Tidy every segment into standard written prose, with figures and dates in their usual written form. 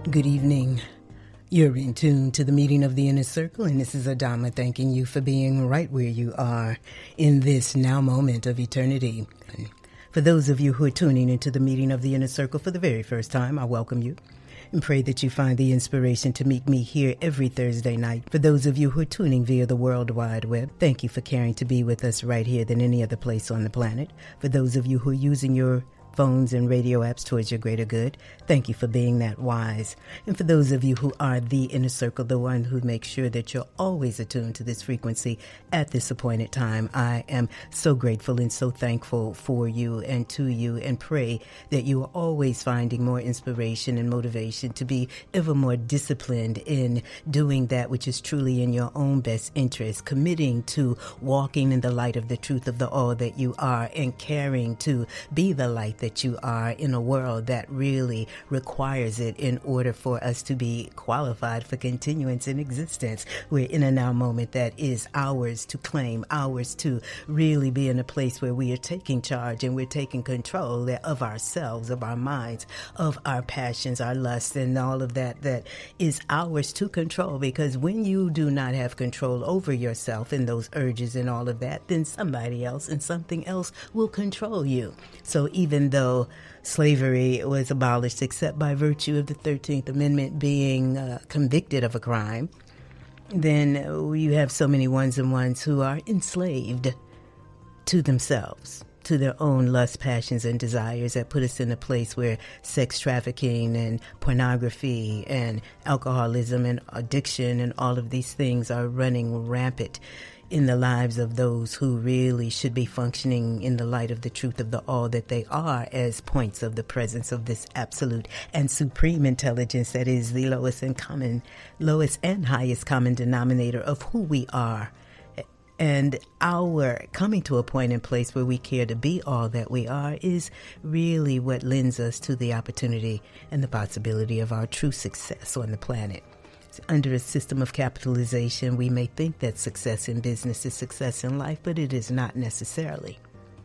Good evening. You're in tune to the meeting of the Inner Circle, and this is Adama thanking you for being right where you are in this now moment of eternity. For those of you who are tuning into the meeting of the Inner Circle for the very first time, I welcome you and pray that you find the inspiration to meet me here every Thursday night. For those of you who are tuning via the World Wide Web, thank you for caring to be with us right here than any other place on the planet. For those of you who are using your phones and radio apps towards your greater good, thank you for being that wise. And for those of you who are the Inner Circle, the one who makes sure that you're always attuned to this frequency at this appointed time, I am so grateful and so thankful for you and to you, and pray that you are always finding more inspiration and motivation to be ever more disciplined in doing that which is truly in your own best interest, committing to walking in the light of the truth of the all that you are, and caring to be the light that you are in a world that really requires it in order for us to be qualified for continuance in existence. We're in a now moment that is ours to claim, ours to really be in a place where we are taking charge and we're taking control of ourselves, of our minds, of our passions, our lusts, and all of that is ours to control. Because when you do not have control over yourself and those urges and all of that, then somebody else and something else will control you. So even though slavery was abolished except by virtue of the 13th Amendment being convicted of a crime, then you have so many ones and ones who are enslaved to themselves, to their own lusts, passions, and desires, that put us in a place where sex trafficking and pornography and alcoholism and addiction and all of these things are running rampant in the lives of those who really should be functioning in the light of the truth of the all that they are, as points of the presence of this absolute and supreme intelligence that is the lowest and highest common denominator of who we are. And our coming to a point and place where we care to be all that we are is really what lends us to the opportunity and the possibility of our true success on the planet. Under a system of capitalization, we may think that success in business is success in life, but it is not necessarily.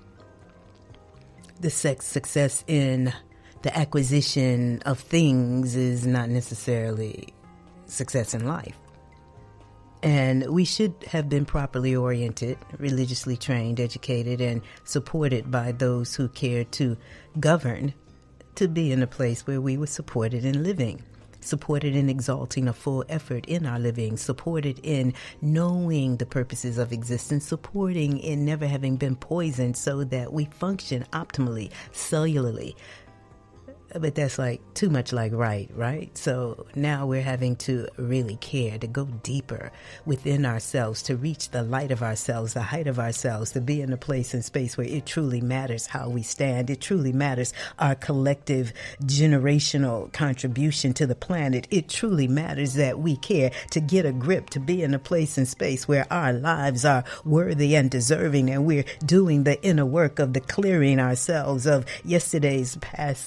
The success in the acquisition of things is not necessarily success in life. And we should have been properly oriented, religiously trained, educated, and supported by those who care to govern, to be in a place where we were supported in living, supported in exalting a full effort in our living, supported in knowing the purposes of existence, supporting in never having been poisoned so that we function optimally, cellularly. But that's like too much like right? So now we're having to really care, to go deeper within ourselves, to reach the light of ourselves, the height of ourselves, to be in a place and space where it truly matters how we stand. It truly matters our collective generational contribution to the planet. It truly matters that we care to get a grip, to be in a place and space where our lives are worthy and deserving, and we're doing the inner work of the clearing ourselves of yesterday's past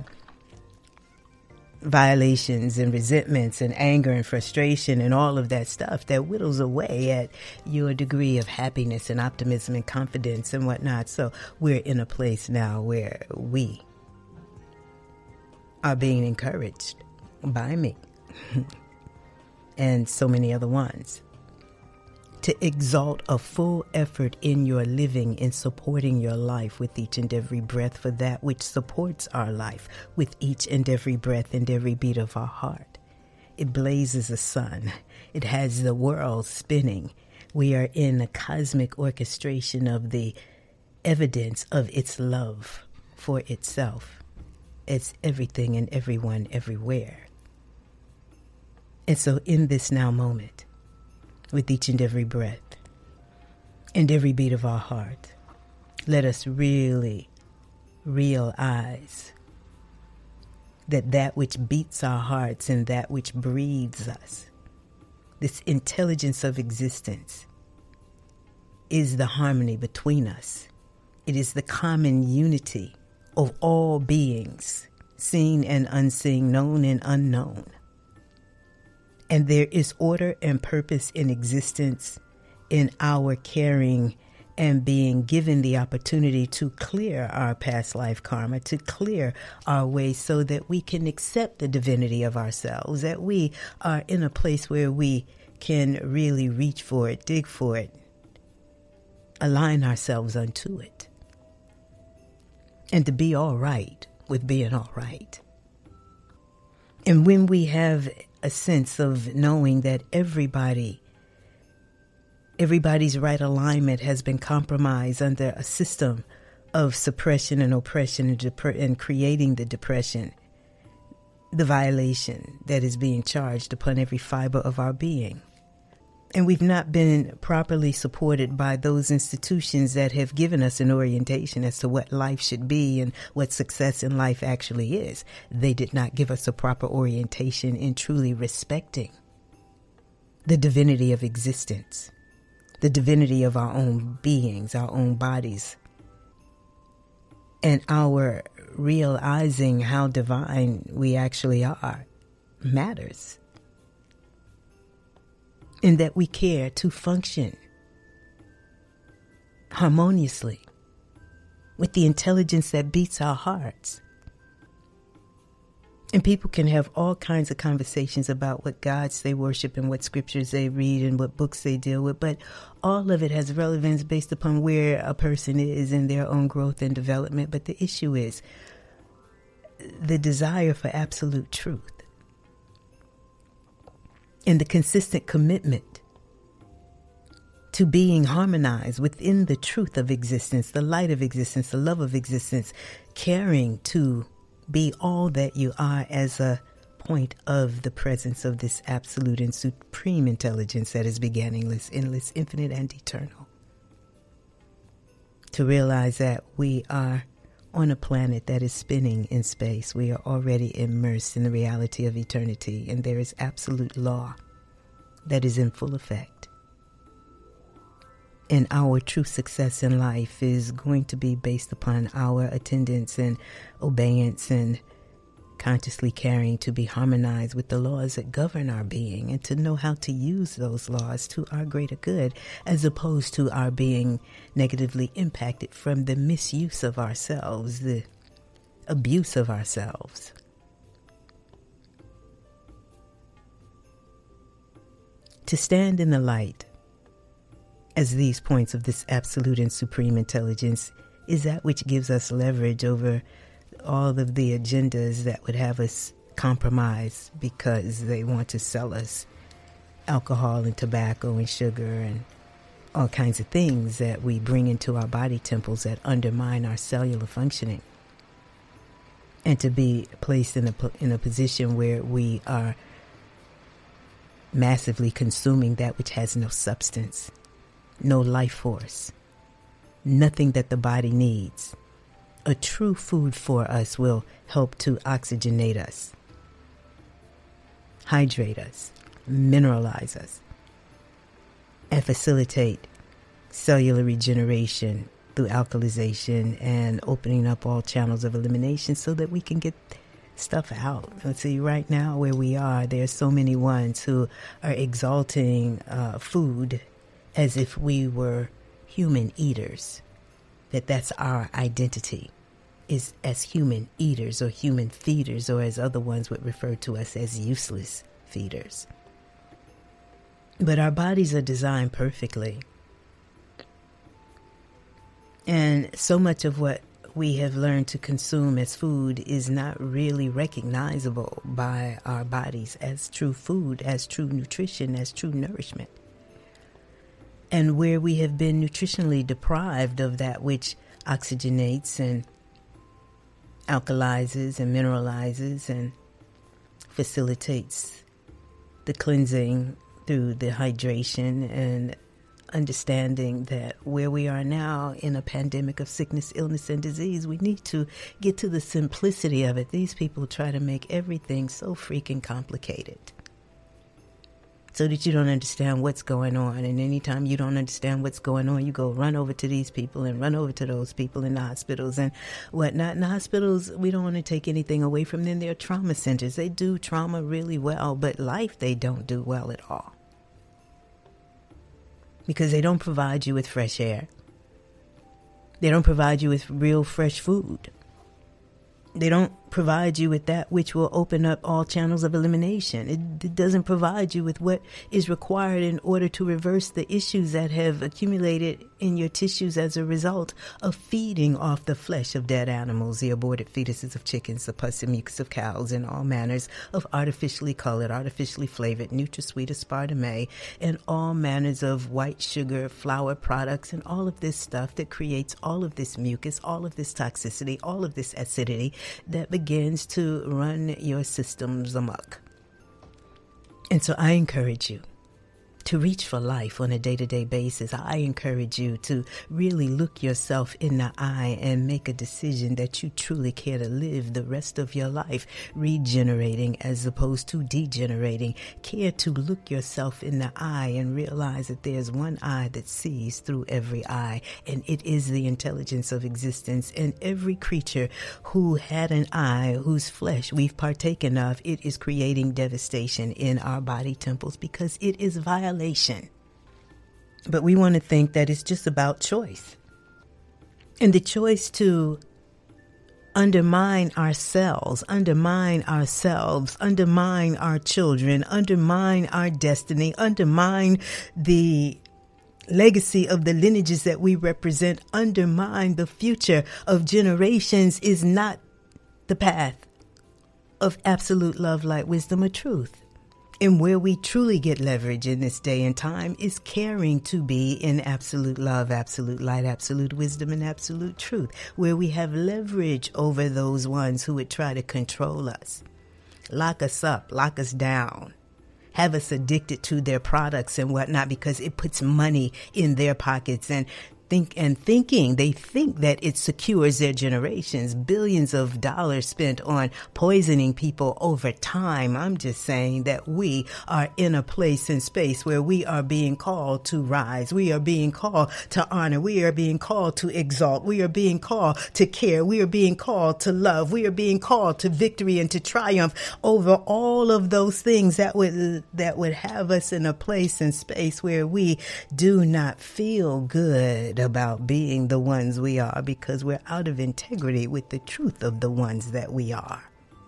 violations and resentments and anger and frustration and all of that stuff that whittles away at your degree of happiness and optimism and confidence and whatnot. So we're in a place now where we are being encouraged by me and so many other ones to exalt a full effort in your living, in supporting your life with each and every breath, for that which supports our life with each and every breath and every beat of our heart. It blazes a sun. It has the world spinning. We are in a cosmic orchestration of the evidence of its love for itself. It's everything and everyone everywhere. And so in this now moment, with each and every breath and every beat of our heart, let us really realize that which beats our hearts and that which breathes us, this intelligence of existence, is the harmony between us. It is the common unity of all beings, seen and unseen, known and unknown. And there is order and purpose in existence in our caring and being given the opportunity to clear our past life karma, to clear our way so that we can accept the divinity of ourselves, that we are in a place where we can really reach for it, dig for it, align ourselves unto it, and to be all right with being all right. And when we have a sense of knowing that everybody's right alignment has been compromised under a system of suppression and oppression and creating the depression, the violation that is being charged upon every fiber of our being. And we've not been properly supported by those institutions that have given us an orientation as to what life should be and what success in life actually is. They did not give us a proper orientation in truly respecting the divinity of existence, the divinity of our own beings, our own bodies, and our realizing how divine we actually are matters. And that we care to function harmoniously with the intelligence that beats our hearts. And people can have all kinds of conversations about what gods they worship and what scriptures they read and what books they deal with, but all of it has relevance based upon where a person is in their own growth and development. But the issue is the desire for absolute truth and the consistent commitment to being harmonized within the truth of existence, the light of existence, the love of existence, caring to be all that you are as a point of the presence of this absolute and supreme intelligence that is beginningless, endless, infinite, and eternal. To realize that we are on a planet that is spinning in space. We are already immersed in the reality of eternity, and there is absolute law that is in full effect. And our true success in life is going to be based upon our attendance and obeyance and consciously caring to be harmonized with the laws that govern our being and to know how to use those laws to our greater good, as opposed to our being negatively impacted from the misuse of ourselves, the abuse of ourselves. To stand in the light as these points of this absolute and supreme intelligence is that which gives us leverage over all of the agendas that would have us compromise because they want to sell us alcohol and tobacco and sugar and all kinds of things that we bring into our body temples that undermine our cellular functioning. And to be placed in a position where we are massively consuming that which has no substance, no life force, nothing that the body needs. A true food for us will help to oxygenate us, hydrate us, mineralize us, and facilitate cellular regeneration through alkalization and opening up all channels of elimination so that we can get stuff out. Let's see, right now where we are, there's so many ones who are exalting food as if we were human eaters, that's our identity, is as human eaters or human feeders, or as other ones would refer to us as useless feeders. But our bodies are designed perfectly. And so much of what we have learned to consume as food is not really recognizable by our bodies as true food, as true nutrition, as true nourishment. And where we have been nutritionally deprived of that which oxygenates and alkalizes and mineralizes and facilitates the cleansing through the hydration and understanding that where we are now in a pandemic of sickness, illness, and disease, we need to get to the simplicity of it. These people try to make everything so freaking complicated so that you don't understand what's going on. And anytime you don't understand what's going on, you go run over to these people and run over to those people in the hospitals and whatnot. In the hospitals, we don't want to take anything away from them. They're trauma centers. They do trauma really well, but life they don't do well at all. Because they don't provide you with fresh air. They don't provide you with real fresh food. They don't provide you with that which will open up all channels of elimination. It doesn't provide you with what is required in order to reverse the issues that have accumulated in your tissues as a result of feeding off the flesh of dead animals, the aborted fetuses of chickens, the pus and mucus of cows, and all manners of artificially colored, artificially flavored, NutraSweet aspartame, and all manners of white sugar, flour products, and all of this stuff that creates all of this mucus, all of this toxicity, all of this acidity that begins to run your systems amok. And so I encourage you to reach for life on a day-to-day basis. I encourage you to really look yourself in the eye and make a decision that you truly care to live the rest of your life regenerating as opposed to degenerating. Care to look yourself in the eye and realize that there's one eye that sees through every eye, and it is the intelligence of existence. And every creature who had an eye, whose flesh we've partaken of, it is creating devastation in our body temples because it is violation. But we want to think that it's just about choice. And the choice to undermine ourselves, undermine ourselves, undermine our children, undermine our destiny, undermine the legacy of the lineages that we represent, undermine the future of generations is not the path of absolute love, light, wisdom, or truth. And where we truly get leverage in this day and time is caring to be in absolute love, absolute light, absolute wisdom, and absolute truth, where we have leverage over those ones who would try to control us, lock us up, lock us down, have us addicted to their products and whatnot because it puts money in their pockets and they think that it secures their generations. Billions of dollars spent on poisoning people over time. I'm just saying that we are in a place and space where we are being called to rise. We are being called to honor. We are being called to exalt. We are being called to care. We are being called to love. We are being called to victory and to triumph over all of those things that would have us in a place and space where we do not feel good about being the ones we are because we're out of integrity with the truth of the ones that we are.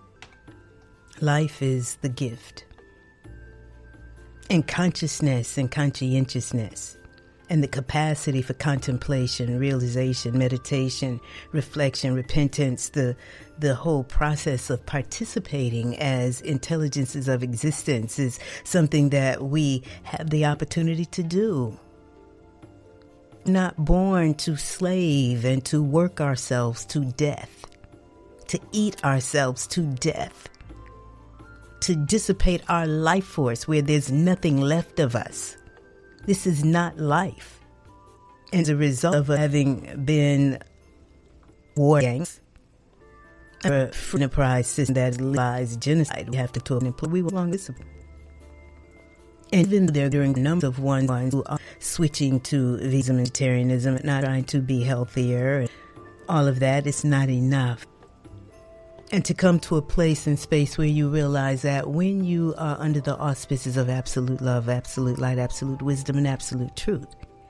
Life is the gift. And consciousness and conscientiousness and the capacity for contemplation, realization, meditation, reflection, repentance, the whole process of participating as intelligences of existence is something that we have the opportunity to do. Not born to slave and to work ourselves to death, to eat ourselves to death, to dissipate our life force where there's nothing left of us. This is not life. As a result of having been war gangs, a free enterprise system that lies genocide, we have to talk and we will long discipline. And even though there are a number of ones who are switching to vegetarianism and not trying to be healthier, and all of that, it's not enough. And to come to a place and space where you realize that when you are under the auspices of absolute love, absolute light, absolute wisdom, and absolute truth,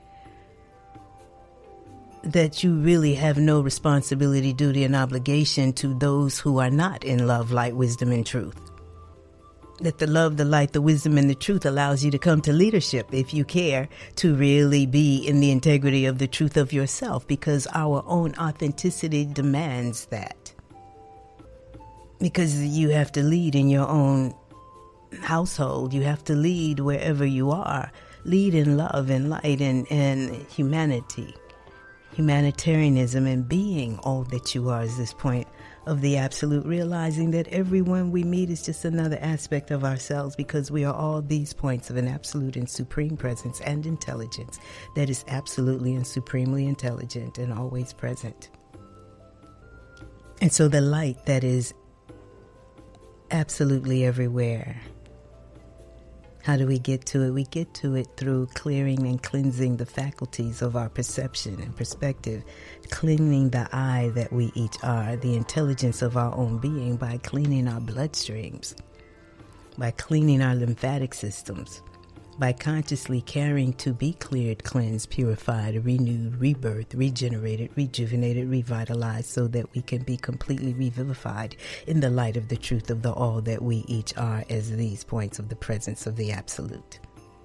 that you really have no responsibility, duty, and obligation to those who are not in love, light, wisdom, and truth. That the love, the light, the wisdom, and the truth allows you to come to leadership if you care to really be in the integrity of the truth of yourself, because our own authenticity demands that. Because you have to lead in your own household. You have to lead wherever you are. Lead in love and light and humanity. Humanitarianism and being all that you are is this point of the absolute, realizing that everyone we meet is just another aspect of ourselves, because we are all these points of an absolute and supreme presence and intelligence that is absolutely and supremely intelligent and always present. And so the light that is absolutely everywhere, how do we get to it? We get to it through clearing and cleansing the faculties of our perception and perspective, cleaning the eye that we each are, the intelligence of our own being, by cleaning our bloodstreams, by cleaning our lymphatic systems, by consciously caring to be cleared, cleansed, purified, renewed, rebirthed, regenerated, rejuvenated, revitalized, so that we can be completely revivified in the light of the truth of the all that we each are as these points of the presence of the Absolute.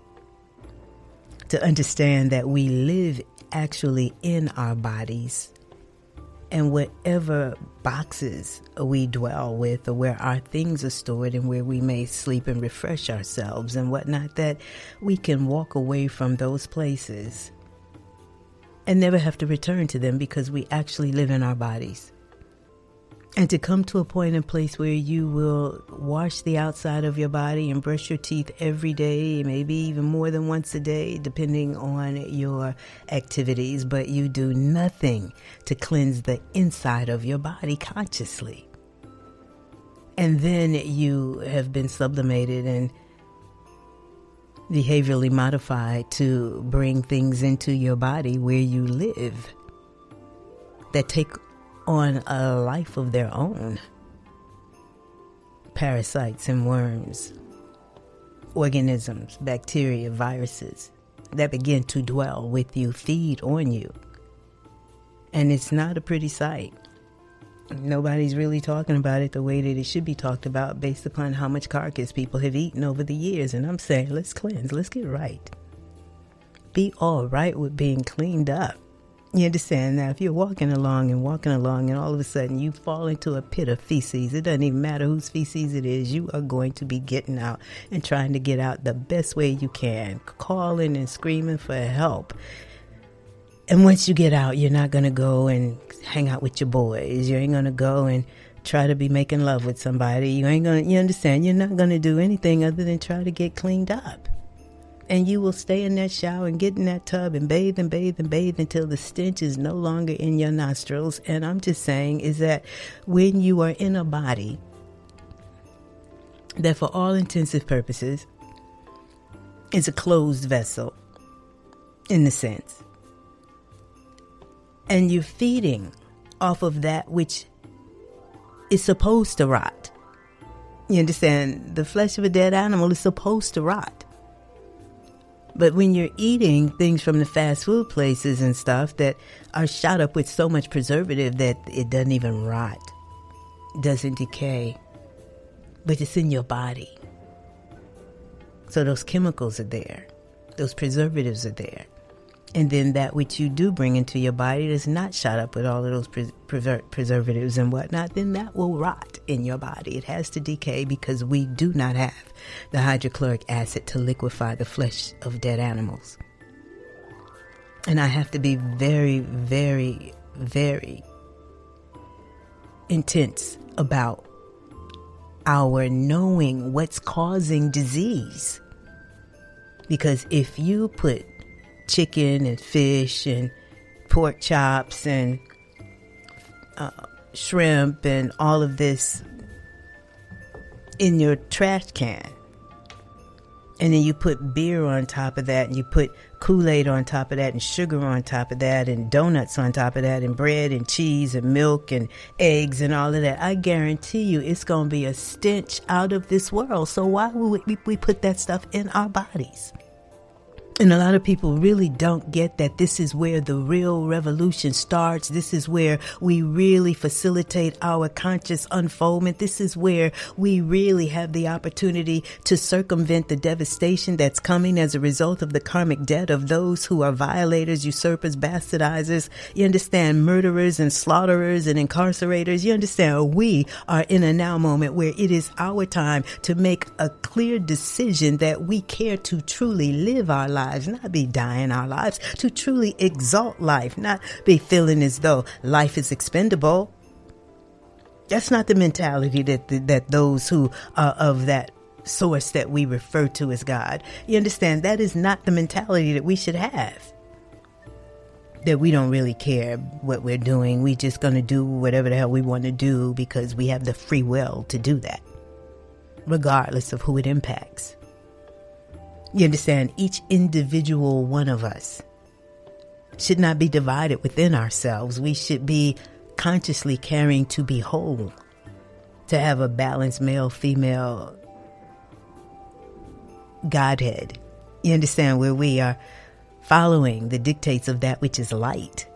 To understand that we live actually in our bodies, and whatever boxes we dwell with, or where our things are stored and where we may sleep and refresh ourselves and whatnot, that we can walk away from those places and never have to return to them because we actually live in our bodies. And to come to a point and place where you will wash the outside of your body and brush your teeth every day, maybe even more than once a day, depending on your activities, but you do nothing to cleanse the inside of your body consciously. And then you have been sublimated and behaviorally modified to bring things into your body where you live that take on a life of their own. Parasites and worms, organisms, bacteria, viruses that begin to dwell with you, feed on you. And it's not a pretty sight. Nobody's really talking about it the way that it should be talked about based upon how much carcass people have eaten over the years. And I'm saying, let's cleanse, let's get right. Be all right with being cleaned up. You understand? Now, if you're walking along and all of a sudden you fall into a pit of feces, it doesn't even matter whose feces it is, you are going to be getting out and trying to get out the best way you can, calling and screaming for help. And once you get out, you're not going to go and hang out with your boys. You ain't going to go and try to be making love with somebody. You understand? You're not going to do anything other than try to get cleaned up. And you will stay in that shower and get in that tub and bathe and bathe and bathe until the stench is no longer in your nostrils. And I'm just saying is that when you are in a body that for all intensive purposes is a closed vessel in the sense, and you're feeding off of that which is supposed to rot. You understand? The flesh of a dead animal is supposed to rot. But when you're eating things from the fast food places and stuff that are shot up with so much preservative that it doesn't even rot, doesn't decay, but it's in your body. So those chemicals are there. Those preservatives are there. And then that which you do bring into your body that's not shot up with all of those preservatives and whatnot, then that will rot in your body. It has to decay because we do not have the hydrochloric acid to liquefy the flesh of dead animals. And I have to be very, very, very intense about our knowing what's causing disease. Because if you put chicken and fish and pork chops and shrimp and all of this in your trash can, and then you put beer on top of that, and you put Kool-Aid on top of that, and sugar on top of that, and donuts on top of that, and bread and cheese and milk and eggs and all of that, I guarantee you it's going to be a stench out of this world. So why would we put that stuff in our bodies? And a lot of people really don't get that this is where the real revolution starts. This is where we really facilitate our conscious unfoldment. This is where we really have the opportunity to circumvent the devastation that's coming as a result of the karmic debt of those who are violators, usurpers, bastardizers. You understand? Murderers and slaughterers and incarcerators. You understand? We are in a now moment where it is our time to make a clear decision that we care to truly live our lives. Not be dying our lives, to truly exalt life, not be feeling as though life is expendable. That's not the mentality that those who are of that source that we refer to as God. You understand? That is not the mentality that we should have. That we don't really care what we're doing. We just going to do whatever the hell we want to do because we have the free will to do that, regardless of who it impacts. You understand? Each individual one of us should not be divided within ourselves. We should be consciously caring to be whole, to have a balanced male-female Godhead. You understand, where we are following the dictates of that which is light,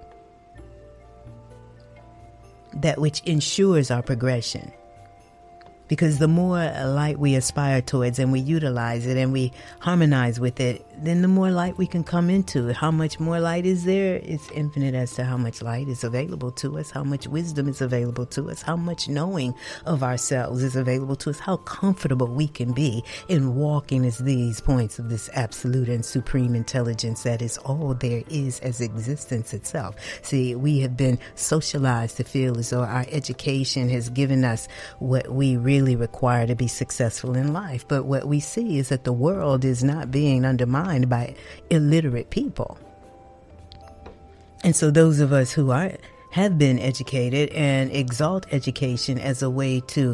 that which ensures our progression. Because the more light we aspire towards and we utilize it and we harmonize with it, then the more light we can come into. How much more light is there? It's infinite as to how much light is available to us, how much wisdom is available to us, how much knowing of ourselves is available to us, how comfortable we can be in walking as these points of this absolute and supreme intelligence that is all there is as existence itself. See, we have been socialized to feel as though our education has given us what we really require to be successful in life. But what we see is that the world is not being undermined by illiterate people. And so those of us who have been educated and exalt education as a way to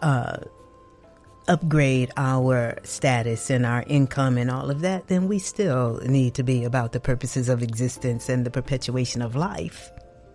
upgrade our status and our income and all of that, then we still need to be about the purposes of existence and the perpetuation of life.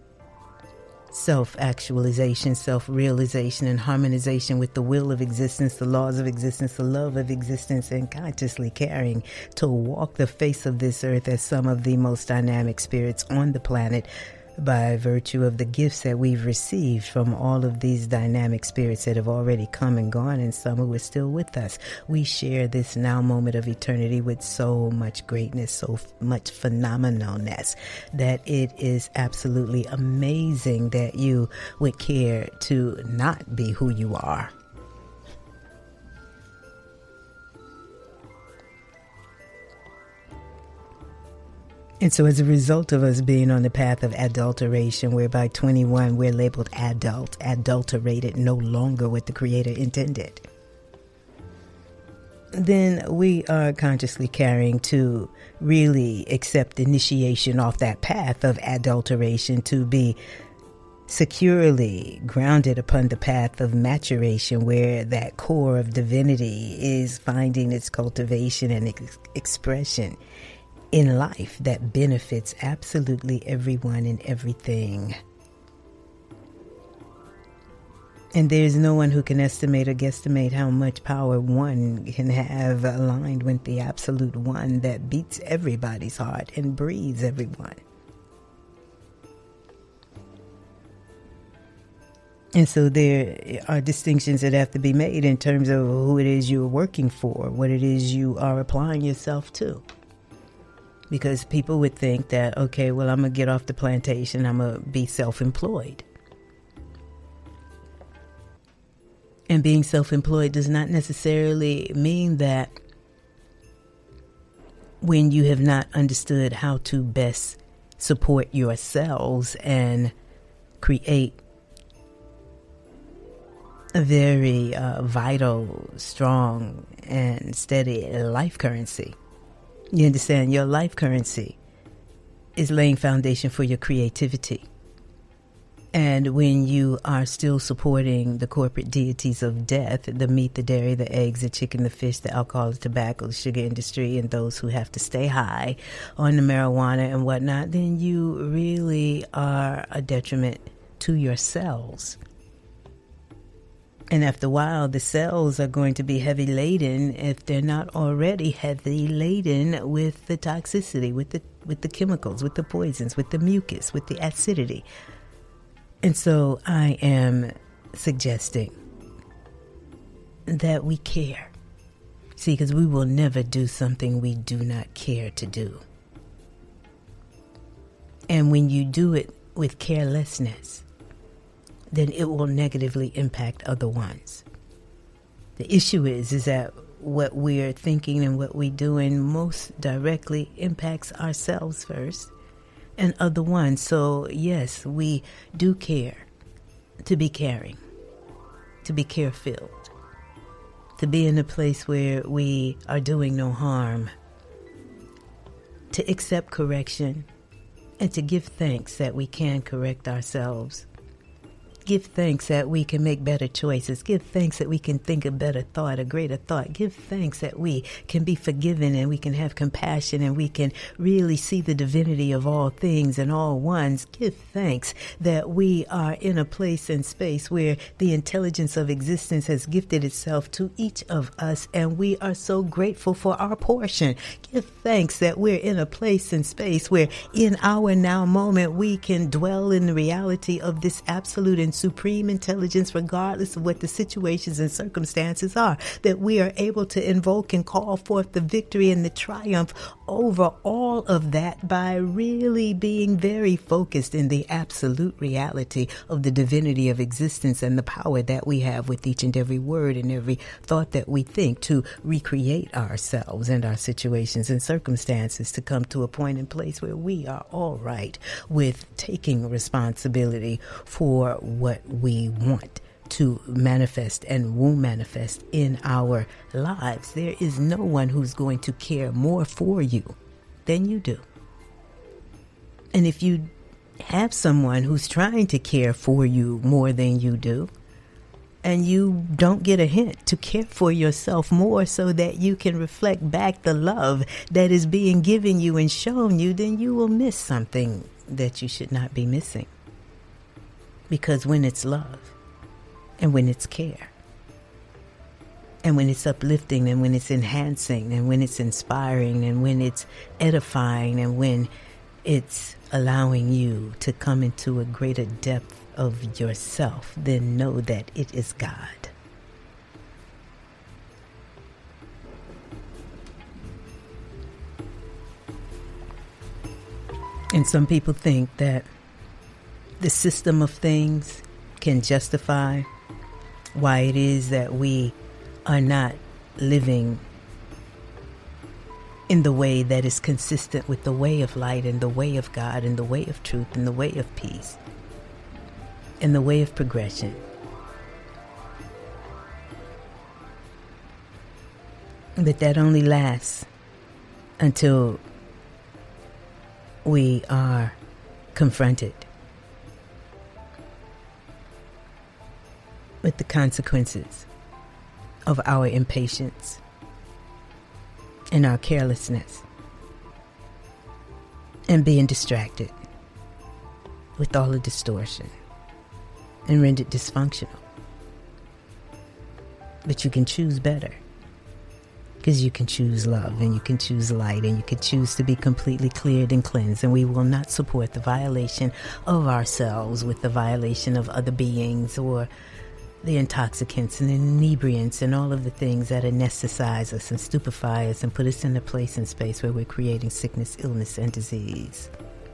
Self-actualization, self-realization, and harmonization with the will of existence, the laws of existence, the love of existence, and consciously caring to walk the face of this earth as some of the most dynamic spirits on the planet by virtue of the gifts that we've received from all of these dynamic spirits that have already come and gone, and some who are still with us. We share this now moment of eternity with so much greatness, so much phenomenalness, that it is absolutely amazing that you would care to not be who you are. And so as a result of us being on the path of adulteration, where by 21 we're labeled adulterated, no longer what the Creator intended, then we are consciously carrying to really accept initiation off that path of adulteration to be securely grounded upon the path of maturation, where that core of divinity is finding its cultivation and expression in life that benefits absolutely everyone and everything. And there's no one who can estimate or guesstimate how much power one can have aligned with the absolute one that beats everybody's heart and breathes everyone. And so there are distinctions that have to be made in terms of who it is you're working for, what it is you are applying yourself to. Because people would think that, okay, well, I'm going to get off the plantation, I'm going to be self-employed. And being self-employed does not necessarily mean that when you have not understood how to best support yourselves and create a very vital, strong, and steady life currency. You understand? Your life currency is laying foundation for your creativity. And when you are still supporting the corporate deities of death, the meat, the dairy, the eggs, the chicken, the fish, the alcohol, the tobacco, the sugar industry, and those who have to stay high on the marijuana and whatnot, then you really are a detriment to your cells. And after a while, the cells are going to be heavy laden if they're not already heavy laden with the toxicity, with the chemicals, with the poisons, with the mucus, with the acidity. And so I am suggesting that we care. See, because we will never do something we do not care to do. And when you do it with carelessness, then it will negatively impact other ones. The issue is that what we're thinking and what we're doing most directly impacts ourselves first and other ones. So yes, we do care to be caring, to be care-filled, to be in a place where we are doing no harm, to accept correction, and to give thanks that we can correct ourselves Give thanks that we can make better choices. Give thanks that we can think a better thought, a greater thought. Give thanks that we can be forgiven and we can have compassion and we can really see the divinity of all things and all ones. Give thanks that we are in a place and space where the intelligence of existence has gifted itself to each of us, and we are so grateful for our portion. Give thanks that we're in a place and space where in our now moment we can dwell in the reality of this absolute and supreme intelligence, regardless of what the situations and circumstances are, that we are able to invoke and call forth the victory and the triumph over all of that by really being very focused in the absolute reality of the divinity of existence and the power that we have with each and every word and every thought that we think to recreate ourselves and our situations and circumstances to come to a point and place where we are all right with taking responsibility for what we want to manifest and will manifest in our lives. There is no one who's going to care more for you than you do. And if you have someone who's trying to care for you more than you do, and you don't get a hint to care for yourself more so that you can reflect back the love that is being given you and shown you, then you will miss something that you should not be missing. Because when it's love, and when it's care, and when it's uplifting, and when it's enhancing, and when it's inspiring, and when it's edifying, and when it's allowing you to come into a greater depth of yourself, then know that it is God. And some people think that the system of things can justify why it is that we are not living in the way that is consistent with the way of light and the way of God and the way of truth and the way of peace and the way of progression. But that only lasts until we are confronted with the consequences of our impatience and our carelessness and being distracted with all the distortion and rendered dysfunctional. But you can choose better, because you can choose love and you can choose light and you can choose to be completely cleared and cleansed, and we will not support the violation of ourselves with the violation of other beings or the intoxicants and inebriants and all of the things that anesthetize us and stupefy us and put us in a place and space where we're creating sickness, illness, and disease.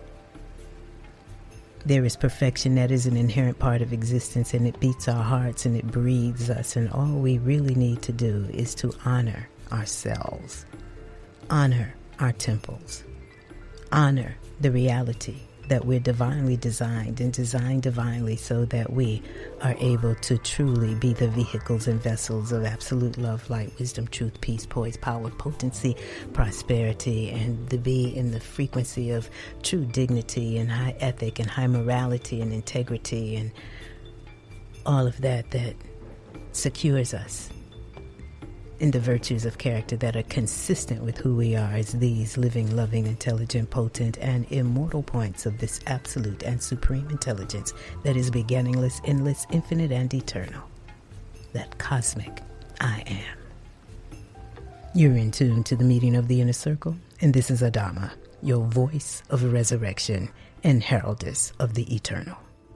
There is perfection that is an inherent part of existence, and it beats our hearts and it breathes us, and all we really need to do is to honor ourselves, honor our temples, honor the reality that we're divinely designed and designed divinely so that we are able to truly be the vehicles and vessels of absolute love, light, wisdom, truth, peace, poise, power, potency, prosperity, and to be in the frequency of true dignity and high ethic and high morality and integrity and all of that that secures us in the virtues of character that are consistent with who we are as these living, loving, intelligent, potent, and immortal points of this absolute and supreme intelligence that is beginningless, endless, infinite, and eternal. That cosmic I am. You're in tune to the meeting of the Inner Circle, and this is Adama, your voice of resurrection and heraldess of the eternal.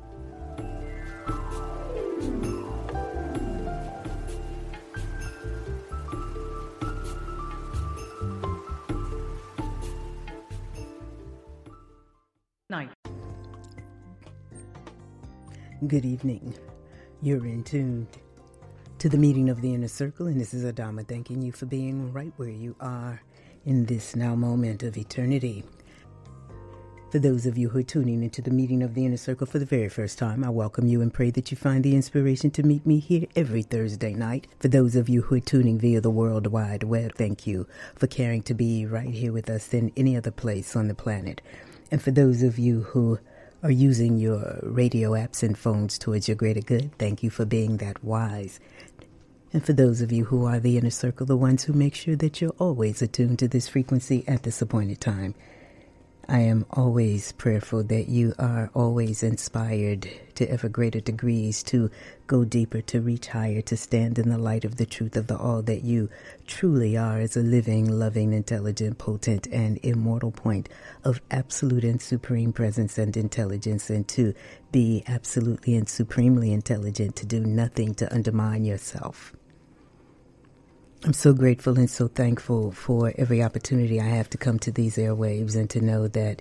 Good evening. You're in tune to the meeting of the Inner Circle, and this is Adama thanking you for being right where you are in this now moment of eternity. For those of you who are tuning into the meeting of the Inner Circle for the very first time, I welcome you and pray that you find the inspiration to meet me here every Thursday night. For those of you who are tuning via the World Wide Web, thank you for caring to be right here with us than any other place on the planet. And for those of you who are using your radio apps and phones towards your greater good, thank you for being that wise. And for those of you who are the inner circle, the ones who make sure that you're always attuned to this frequency at this appointed time, I am always prayerful that you are always inspired to ever greater degrees to go deeper, to reach higher, to stand in the light of the truth of the all that you truly are as a living, loving, intelligent, potent, and immortal point of absolute and supreme presence and intelligence, and to be absolutely and supremely intelligent, to do nothing to undermine yourself. I'm so grateful and so thankful for every opportunity I have to come to these airwaves and to know that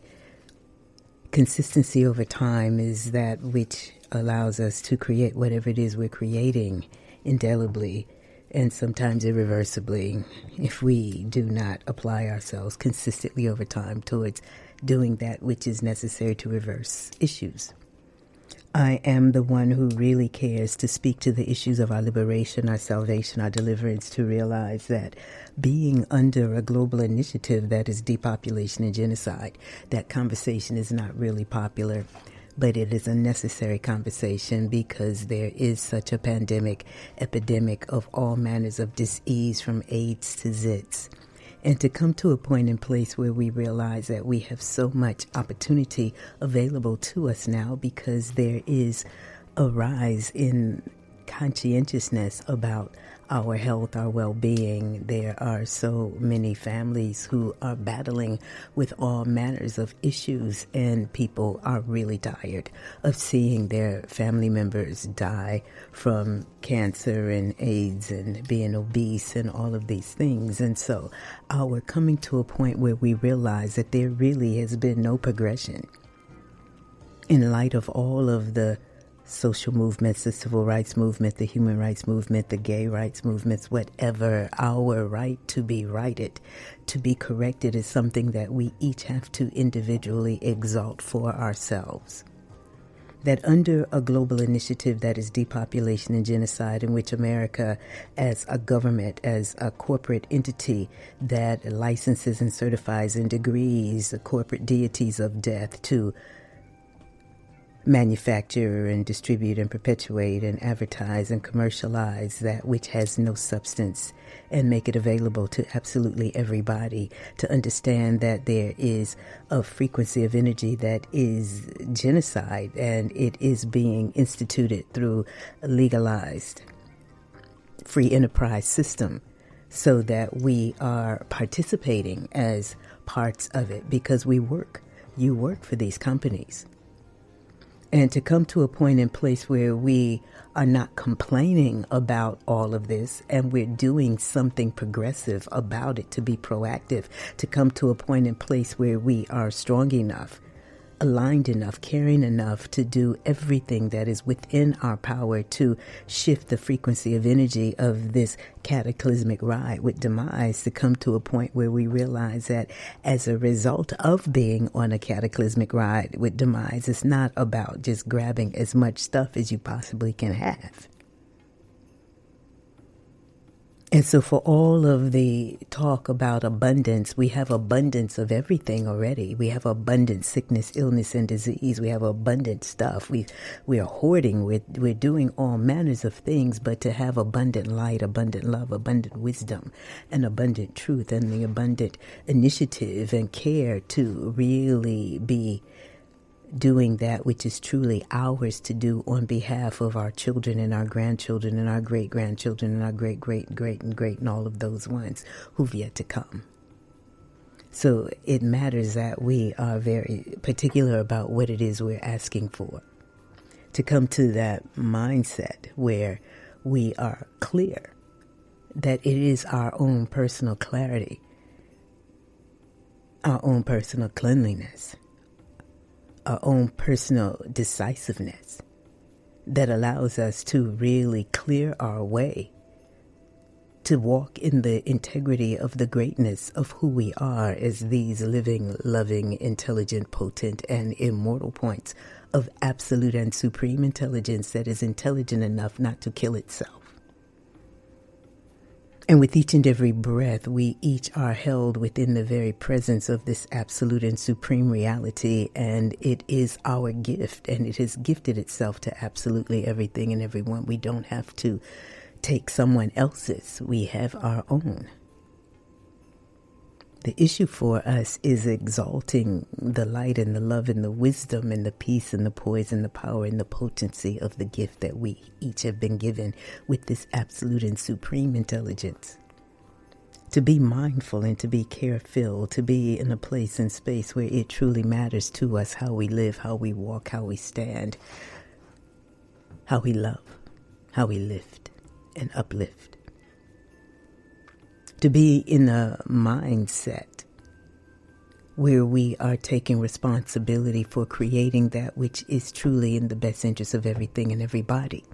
consistency over time is that which allows us to create whatever it is we're creating indelibly and sometimes irreversibly if we do not apply ourselves consistently over time towards doing that which is necessary to reverse issues. I am the one who really cares to speak to the issues of our liberation, our salvation, our deliverance, to realize that being under a global initiative that is depopulation and genocide, that conversation is not really popular, but it is a necessary conversation because there is such a pandemic, epidemic of all manners of disease from AIDS to zits. And to come to a point in place where we realize that we have so much opportunity available to us now because there is a rise in conscientiousness about our health, our well-being. There are so many families who are battling with all manners of issues, and people are really tired of seeing their family members die from cancer and AIDS and being obese and all of these things. And so we're coming to a point where we realize that there really has been no progression in light of all of the social movements, the civil rights movement, the human rights movement, the gay rights movements, whatever. Our right to be righted, to be corrected, is something that we each have to individually exalt for ourselves. That under a global initiative that is depopulation and genocide, in which America as a government, as a corporate entity that licenses and certifies and degrees the corporate deities of death to manufacture and distribute and perpetuate and advertise and commercialize that which has no substance and make it available to absolutely everybody, to understand that there is a frequency of energy that is genocide, and it is being instituted through a legalized free enterprise system so that we are participating as parts of it because we work. You work for these companies. And to come to a point in place where we are not complaining about all of this and we're doing something progressive about it, to be proactive, to come to a point in place where we are strong enough, aligned enough, caring enough to do everything that is within our power to shift the frequency of energy of this cataclysmic ride with demise, to come to a point where we realize that as a result of being on a cataclysmic ride with demise, it's not about just grabbing as much stuff as you possibly can have. And so for all of the talk about abundance, we have abundance of everything already. We have abundant sickness, illness, and disease. We have abundant stuff. We are hoarding. We're doing all manners of things, but to have abundant light, abundant love, abundant wisdom, and abundant truth, and the abundant initiative and care to really be doing that which is truly ours to do on behalf of our children and our grandchildren and our great-grandchildren and our great-great-great and all of those ones who've yet to come. So it matters that we are very particular about what it is we're asking for. To come to that mindset where we are clear that it is our own personal clarity, our own personal cleanliness, our own personal decisiveness that allows us to really clear our way to walk in the integrity of the greatness of who we are as these living, loving, intelligent, potent, and immortal points of absolute and supreme intelligence that is intelligent enough not to kill itself. And with each and every breath, we each are held within the very presence of this absolute and supreme reality. And it is our gift, and it has gifted itself to absolutely everything and everyone. We don't have to take someone else's. We have our own. The issue for us is exalting the light and the love and the wisdom and the peace and the poise and the power and the potency of the gift that we each have been given with this absolute and supreme intelligence. To be mindful and to be care-filled, to be in a place and space where it truly matters to us how we live, how we walk, how we stand, how we love, how we lift and uplift. To be in a mindset where we are taking responsibility for creating that which is truly in the best interest of everything and everybody.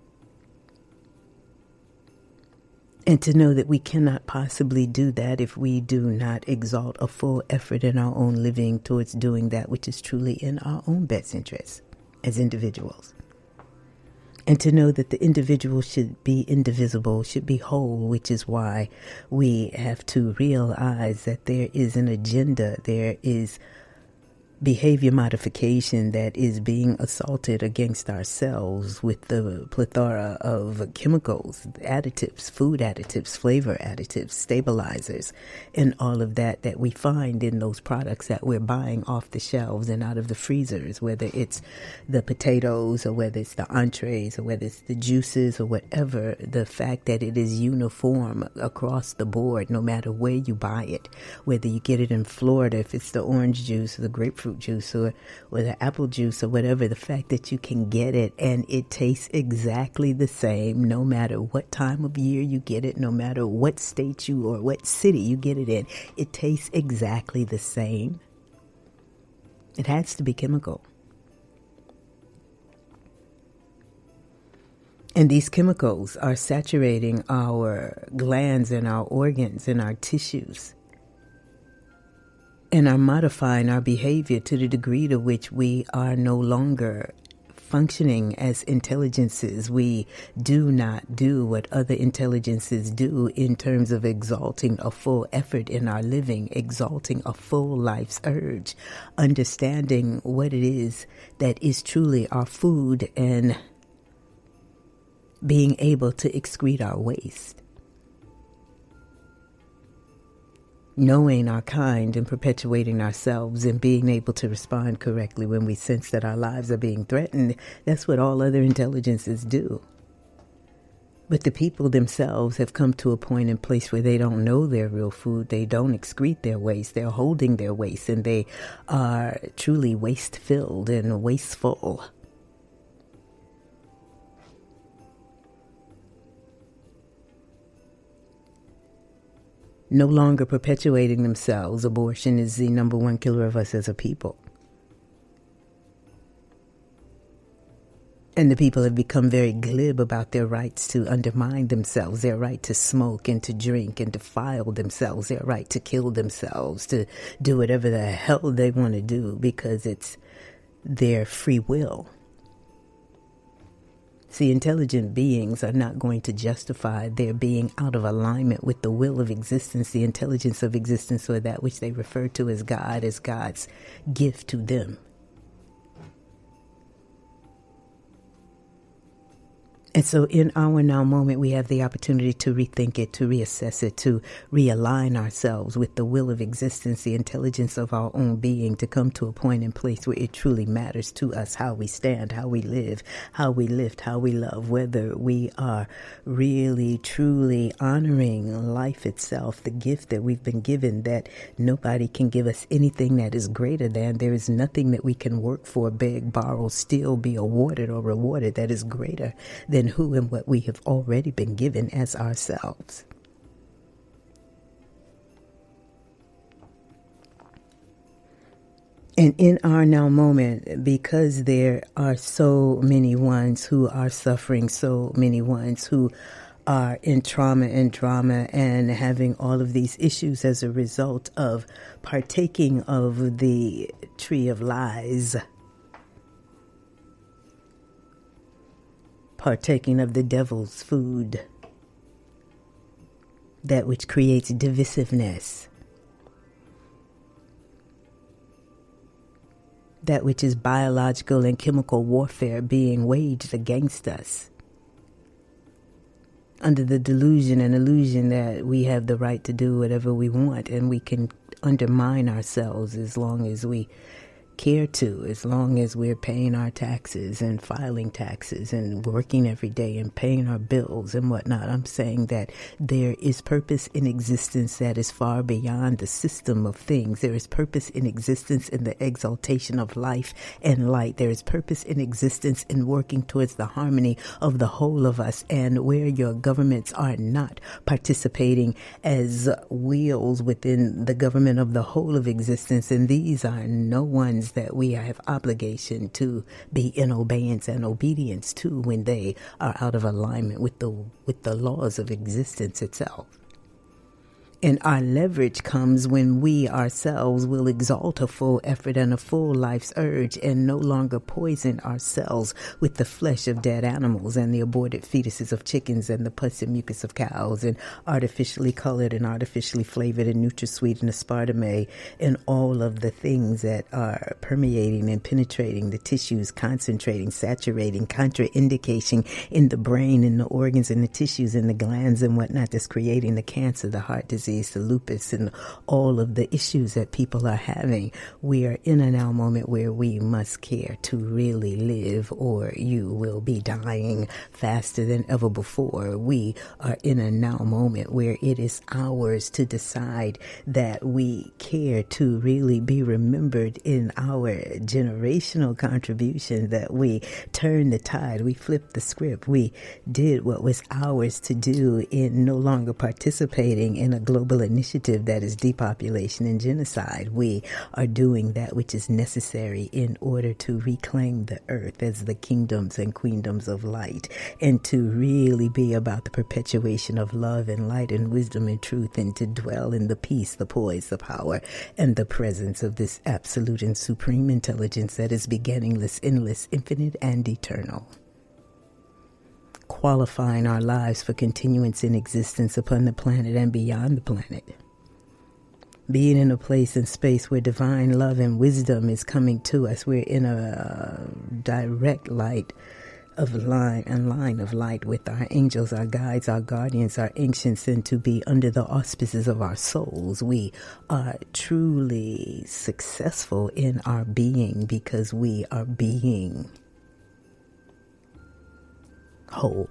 And to know that we cannot possibly do that if we do not exalt a full effort in our own living towards doing that which is truly in our own best interest as individuals. And to know that the individual should be indivisible, should be whole, which is why we have to realize that there is an agenda, there is behavior modification that is being assaulted against ourselves with the plethora of chemicals, additives, food additives, flavor additives, stabilizers, and all of that we find in those products that we're buying off the shelves and out of the freezers, whether it's the potatoes or whether it's the entrees or whether it's the juices or whatever. The fact that it is uniform across the board, no matter where you buy it, whether you get it in Florida, if it's the orange juice or the grapefruit juice or the apple juice or whatever, the fact that you can get it and it tastes exactly the same no matter what time of year you get it, no matter what state you or what city you get it in, it tastes exactly the same. It has to be chemical. And these chemicals are saturating our glands and our organs and our tissues, and are modifying our behavior to the degree to which we are no longer functioning as intelligences. We do not do what other intelligences do in terms of exalting a full effort in our living, exalting a full life's urge, understanding what it is that is truly our food, and being able to excrete our waste. Knowing our kind and perpetuating ourselves and being able to respond correctly when we sense that our lives are being threatened. That's what all other intelligences do. But the people themselves have come to a point and place where they don't know their real food. They don't excrete their waste. They're holding their waste, and they are truly waste-filled and wasteful. No longer perpetuating themselves. Abortion is the number one killer of us as a people. And the people have become very glib about their rights to undermine themselves, their right to smoke and to drink and defile themselves, their right to kill themselves, to do whatever the hell they want to do because it's their free will. See, intelligent beings are not going to justify their being out of alignment with the will of existence, the intelligence of existence, or that which they refer to as God, as God's gift to them. And so in our now moment, we have the opportunity to rethink it, to reassess it, to realign ourselves with the will of existence, the intelligence of our own being, to come to a point and place where it truly matters to us how we stand, how we live, how we lift, how we love, whether we are really, truly honoring life itself, the gift that we've been given, that nobody can give us anything that is greater than. There is nothing that we can work for, beg, borrow, steal, be awarded or rewarded that is greater than who and what we have already been given as ourselves. And in our now moment, because there are so many ones who are suffering, so many ones who are in trauma and drama and having all of these issues as a result of partaking of the tree of lies, partaking of the devil's food, that which creates divisiveness, that which is biological and chemical warfare being waged against us, under the delusion and illusion that we have the right to do whatever we want and we can undermine ourselves as long as we care to, as long as we're paying our taxes and filing taxes and working every day and paying our bills and whatnot. I'm saying that there is purpose in existence that is far beyond the system of things. There is purpose in existence in the exaltation of life and light. There is purpose in existence in working towards the harmony of the whole of us, and where your governments are not participating as wheels within the government of the whole of existence, and these are no ones that we have obligation to be in obeyance and obedience to when they are out of alignment with the laws of existence itself. And our leverage comes when we ourselves will exalt a full effort and a full life's urge and no longer poison ourselves with the flesh of dead animals and the aborted fetuses of chickens and the pus and mucus of cows and artificially colored and artificially flavored and NutraSweet and aspartame and all of the things that are permeating and penetrating the tissues, concentrating, saturating, contraindicating in the brain, in the organs, and the tissues, and the glands and whatnot, that's creating the cancer, the heart disease, the lupus, and all of the issues that people are having. We are in a now moment where we must care to really live, or you will be dying faster than ever before. We are in a now moment where it is ours to decide that we care to really be remembered in our generational contribution, that we turned the tide, we flipped the script, we did what was ours to do in no longer participating in a global initiative that is depopulation and genocide. We are doing that which is necessary in order to reclaim the earth as the kingdoms and queendoms of light, and to really be about the perpetuation of love and light and wisdom and truth, and to dwell in the peace, the poise, the power, and the presence of this absolute and supreme intelligence that is beginningless, endless, infinite, and eternal, qualifying our lives for continuance in existence upon the planet and beyond the planet. Being in a place and space where divine love and wisdom is coming to us. We're in a direct line of light with our angels, our guides, our guardians, our ancients, and to be under the auspices of our souls. We are truly successful in our being because we are being whole.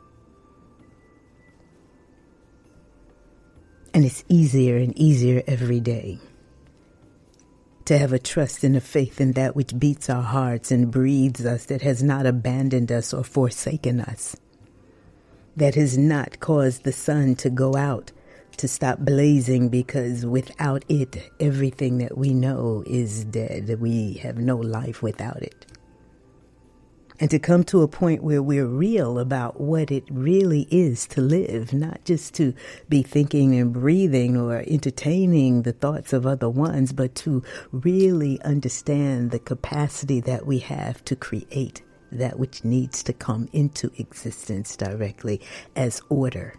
And it's easier and easier every day to have a trust and a faith in that which beats our hearts and breathes us, that has not abandoned us or forsaken us, that has not caused the sun to go out, to stop blazing, because without it, everything that we know is dead. We have no life without it. And to come to a point where we're real about what it really is to live, not just to be thinking and breathing or entertaining the thoughts of other ones, but to really understand the capacity that we have to create that which needs to come into existence directly as order,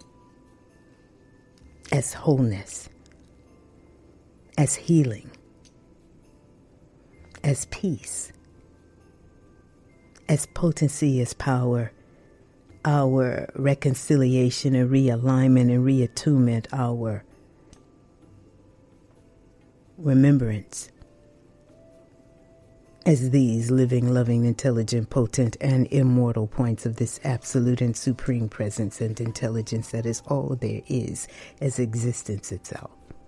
as wholeness, as healing, as peace, as potency, as power, our reconciliation and realignment and reattunement, our remembrance, as these living, loving, intelligent, potent, and immortal points of this absolute and supreme presence and intelligence that is all there is as existence itself.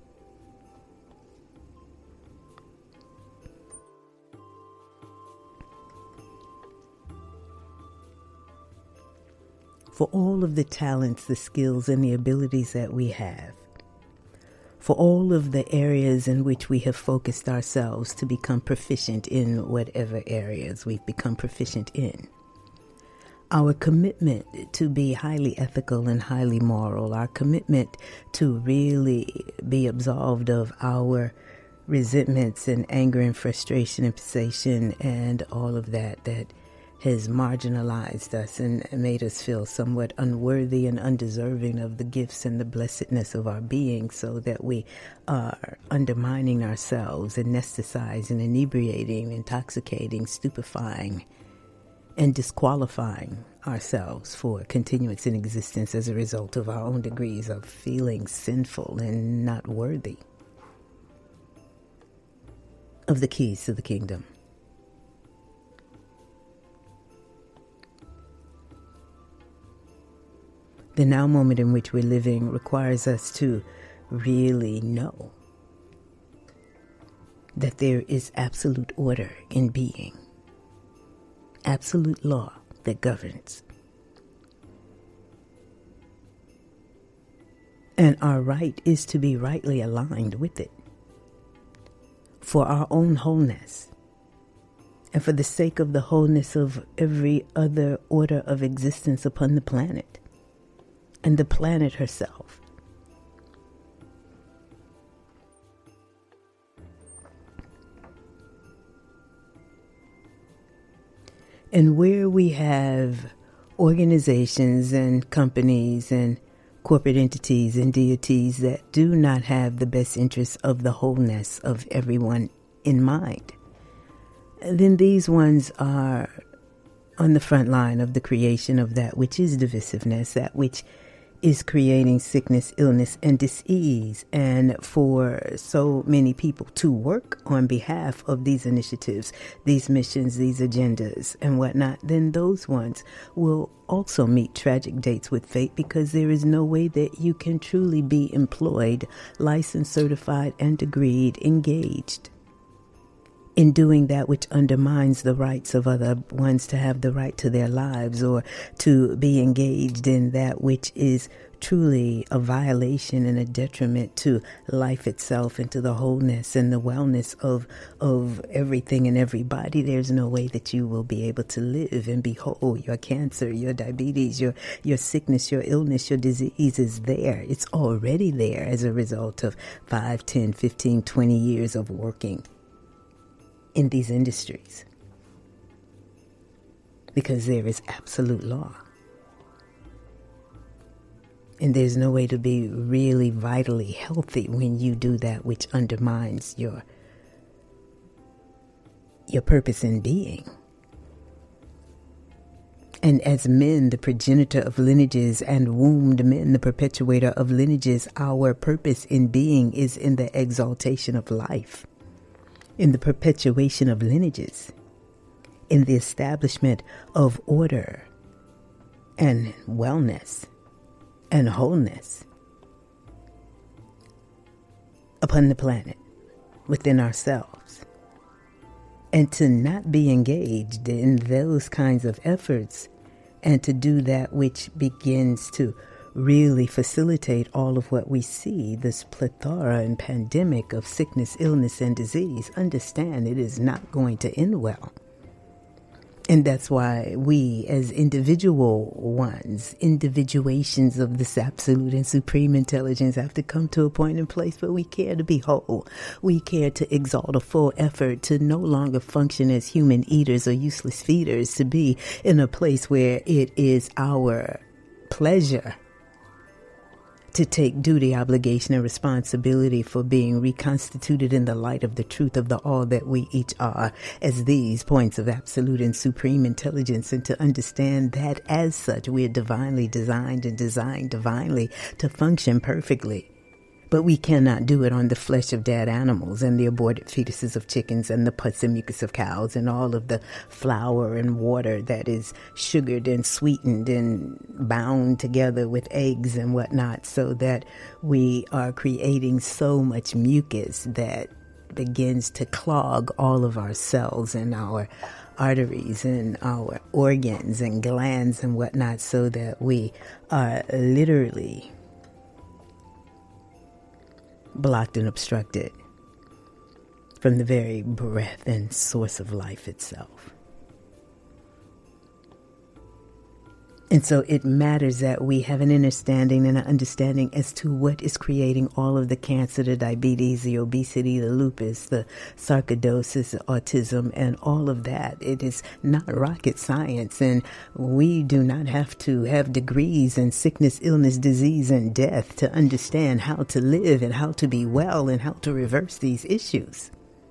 For all of the talents, the skills, and the abilities that we have, for all of the areas in which we have focused ourselves to become proficient in whatever areas we've become proficient in, our commitment to be highly ethical and highly moral, our commitment to really be absolved of our resentments and anger and frustration and fixation and all of that has marginalized us and made us feel somewhat unworthy and undeserving of the gifts and the blessedness of our being, so that we are undermining ourselves, anesthetizing, inebriating, intoxicating, stupefying, and disqualifying ourselves for continuance in existence as a result of our own degrees of feeling sinful and not worthy of the keys to the kingdom. The now moment in which we're living requires us to really know that there is absolute order in being, absolute law that governs. And our right is to be rightly aligned with it for our own wholeness and for the sake of the wholeness of every other order of existence upon the planet and the planet herself. And where we have organizations and companies and corporate entities and deities that do not have the best interests of the wholeness of everyone in mind, then these ones are on the front line of the creation of that which is divisiveness, that which is creating sickness, illness, and disease. And for so many people to work on behalf of these initiatives, these missions, these agendas, and whatnot, then those ones will also meet tragic dates with fate, because there is no way that you can truly be employed, licensed, certified, and degreed, engaged in doing that which undermines the rights of other ones to have the right to their lives, or to be engaged in that which is truly a violation and a detriment to life itself and to the wholeness and the wellness of everything and everybody. There's no way that you will be able to live and be whole. Your cancer, your diabetes, your sickness, your illness, your disease is there. It's already there as a result of 5, 10, 15, 20 years of working in these industries, because there is absolute law. And there's no way to be really vitally healthy when you do that which undermines your purpose in being. And as men, the progenitor of lineages, and wombed men, the perpetuator of lineages, our purpose in being is in the exaltation of life, in the perpetuation of lineages, in the establishment of order and wellness and wholeness upon the planet, within ourselves. And to not be engaged in those kinds of efforts, and to do that which begins to really facilitate all of what we see, this plethora and pandemic of sickness, illness, and disease, understand it is not going to end well. And that's why we, as individual ones, individuations of this absolute and supreme intelligence, have to come to a point and place where we care to be whole. We care to exalt a full effort, to no longer function as human eaters or useless feeders, to be in a place where it is our pleasure to take duty, obligation, and responsibility for being reconstituted in the light of the truth of the all that we each are, as these points of absolute and supreme intelligence, and to understand that as such we are divinely designed and designed divinely to function perfectly. But we cannot do it on the flesh of dead animals and the aborted fetuses of chickens and the pus and mucus of cows and all of the flour and water that is sugared and sweetened and bound together with eggs and whatnot, so that we are creating so much mucus that begins to clog all of our cells and our arteries and our organs and glands and whatnot, so that we are literally blocked and obstructed from the very breath and source of life itself. And so it matters that we have an understanding and an understanding as to what is creating all of the cancer, the diabetes, the obesity, the lupus, the sarcoidosis, the autism, and all of that. It is not rocket science, and we do not have to have degrees in sickness, illness, disease, and death to understand how to live and how to be well and how to reverse these issues.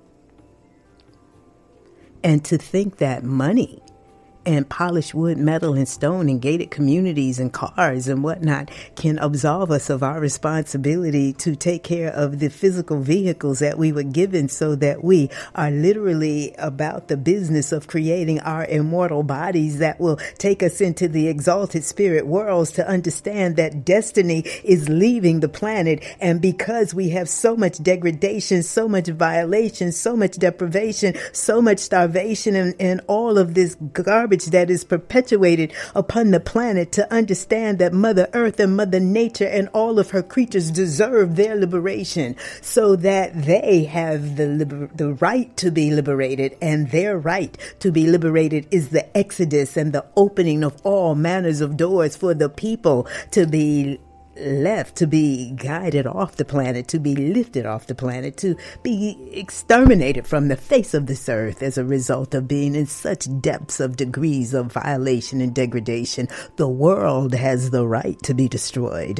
And to think that money and polished wood, metal, and stone, and gated communities and cars and whatnot can absolve us of our responsibility to take care of the physical vehicles that we were given, so that we are literally about the business of creating our immortal bodies that will take us into the exalted spirit worlds, to understand that destiny is leaving the planet. And because we have so much degradation, so much violation, so much deprivation, so much starvation, and all of this garbage that is perpetuated upon the planet, to understand that Mother Earth and Mother Nature and all of her creatures deserve their liberation, so that they have the right to be liberated, and their right to be liberated is the exodus and the opening of all manners of doors for the people to be left, to be guided off the planet, to be lifted off the planet, to be exterminated from the face of this earth as a result of being in such depths of degrees of violation and degradation. The world has the right to be destroyed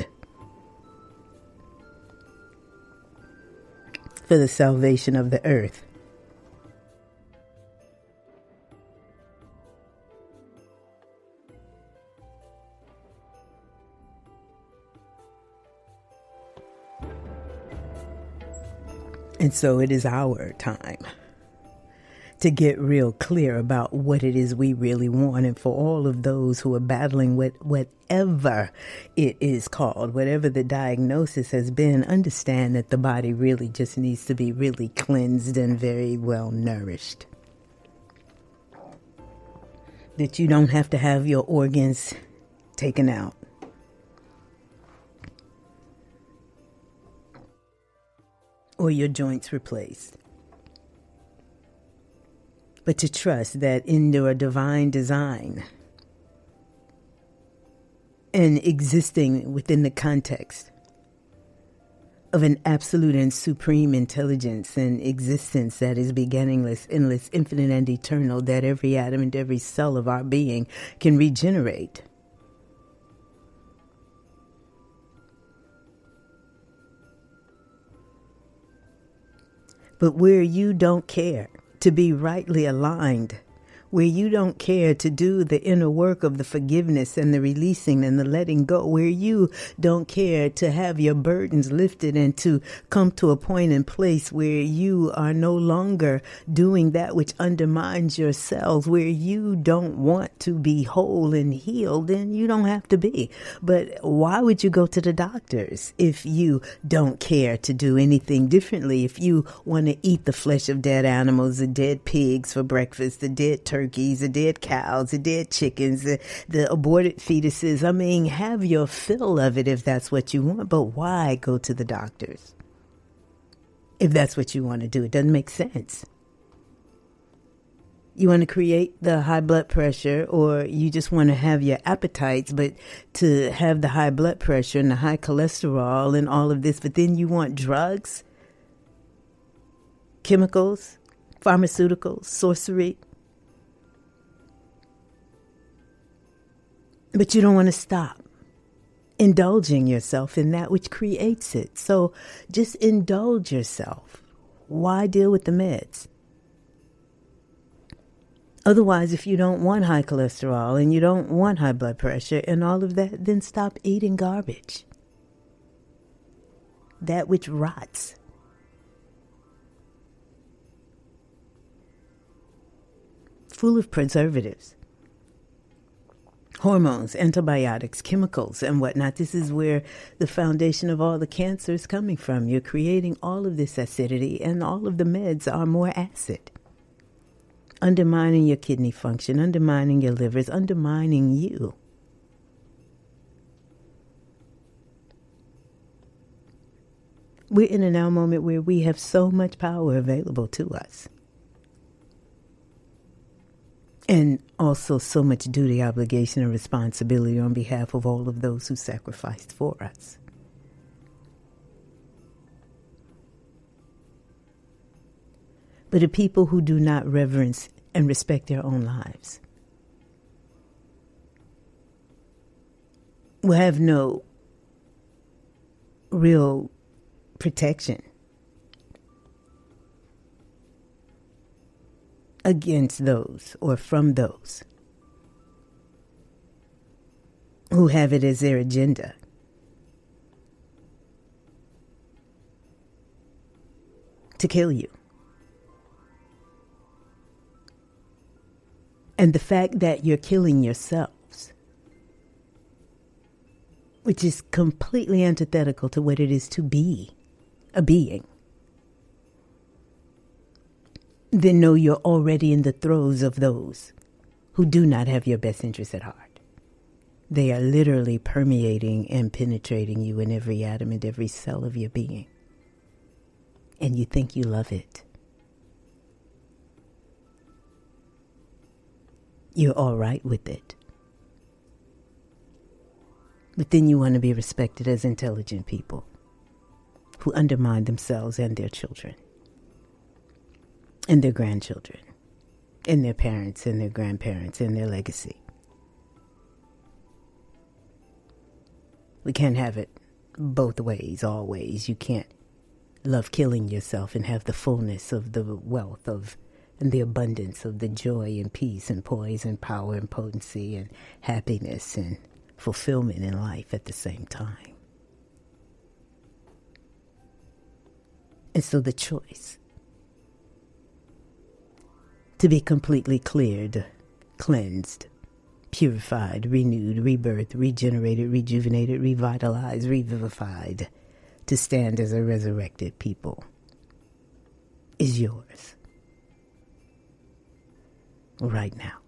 for the salvation of the earth. And so it is our time to get real clear about what it is we really want. And for all of those who are battling with whatever it is called, whatever the diagnosis has been, understand that the body really just needs to be really cleansed and very well nourished. That you don't have to have your organs taken out. Or your joints replaced. But to trust that in your divine design and existing within the context of an absolute and supreme intelligence and existence that is beginningless, endless, infinite, and eternal, that every atom and every cell of our being can regenerate. But where you don't care to be rightly aligned, where you don't care to do the inner work of the forgiveness and the releasing and the letting go, where you don't care to have your burdens lifted and to come to a point and place where you are no longer doing that which undermines yourselves, where you don't want to be whole and healed, then you don't have to be. But why would you go to the doctors if you don't care to do anything differently? If you want to eat the flesh of dead animals, the dead pigs for breakfast, the dead turkeys, the dead cows, the dead chickens, the aborted fetuses. I mean, have your fill of it if that's what you want, but why go to the doctors if that's what you want to do? It doesn't make sense. You want to create the high blood pressure, or you just want to have your appetites, but to have the high blood pressure and the high cholesterol and all of this, but then you want drugs, chemicals, pharmaceuticals, sorcery. But you don't want to stop indulging yourself in that which creates it. So just indulge yourself. Why deal with the meds? Otherwise, if you don't want high cholesterol and you don't want high blood pressure and all of that, then stop eating garbage. That which rots. Full of preservatives, hormones, antibiotics, chemicals, and whatnot. This is where the foundation of all the cancer is coming from. You're creating all of this acidity, and all of the meds are more acid, undermining your kidney function, undermining your livers, undermining you. We're in a now moment where we have so much power available to us. And also so much duty, obligation, and responsibility on behalf of all of those who sacrificed for us. But a people who do not reverence and respect their own lives will have no real protection against those or from those who have it as their agenda to kill you. And the fact that you're killing yourselves, which is completely antithetical to what it is to be a being, then know you're already in the throes of those who do not have your best interests at heart. They are literally permeating and penetrating you in every atom and every cell of your being. And you think you love it. You're all right with it. But then you want to be respected as intelligent people who undermine themselves and their children and their grandchildren and their parents and their grandparents and their legacy. We can't have it both ways, always. You can't love killing yourself and have the fullness of the wealth of and the abundance of the joy and peace and poise and power and potency and happiness and fulfillment in life at the same time. And so the choice to be completely cleared, cleansed, purified, renewed, rebirthed, regenerated, rejuvenated, revitalized, revivified, to stand as a resurrected people is yours right now.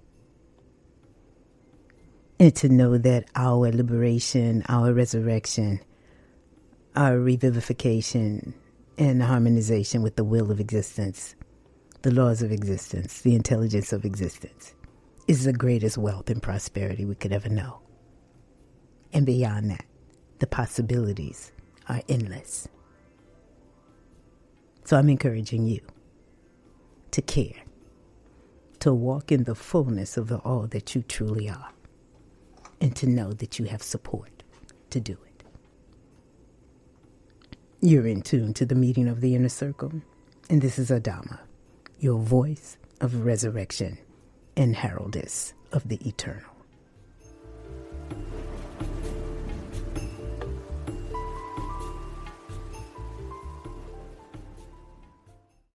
And to know that our liberation, our resurrection, our revivification and harmonization with the will of existence, the laws of existence, the intelligence of existence, is the greatest wealth and prosperity we could ever know. And beyond that, the possibilities are endless. So I'm encouraging you to care, to walk in the fullness of the all that you truly are, and to know that you have support to do it. You're in tune to the meeting of the inner circle, and this is Adama, your voice of resurrection and heraldess of the eternal.